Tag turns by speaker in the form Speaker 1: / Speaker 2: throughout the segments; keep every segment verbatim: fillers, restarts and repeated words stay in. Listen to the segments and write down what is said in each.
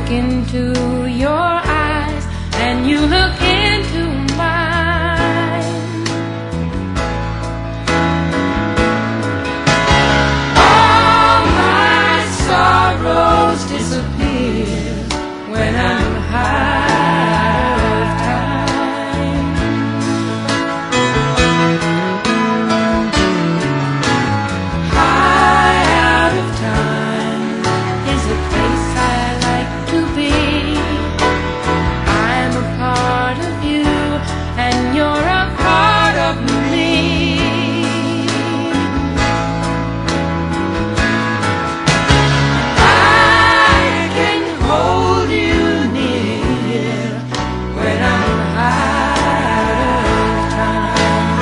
Speaker 1: look into your eyes and you look into mine, all my sorrows disappear when I'm high of time. High out of time is a place I like to be. I'm a part of you and you're a part of me. I can hold you near when I'm high of time.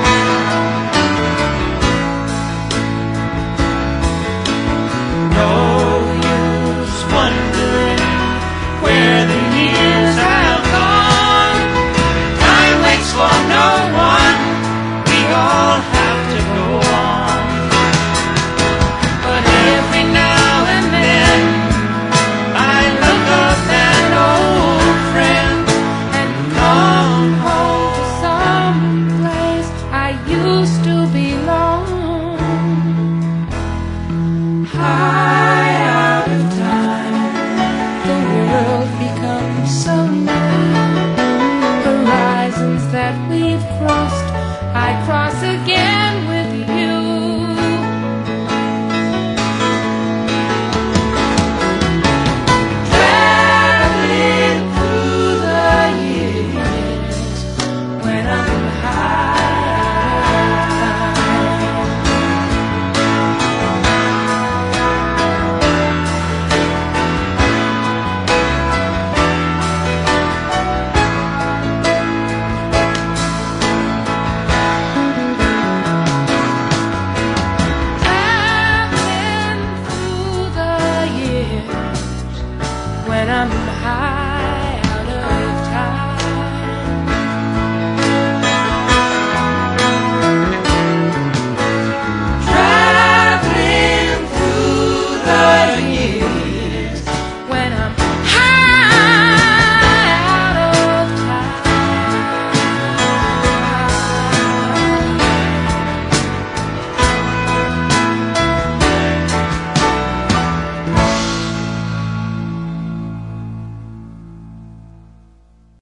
Speaker 1: No use wondering where the years have gone. Time waits for no one. We all have to go on. But every now and then I look up an old friend and come home to some place I used to belong. High out of time, the world becomes so new. Horizons that we've crossed, I cross again with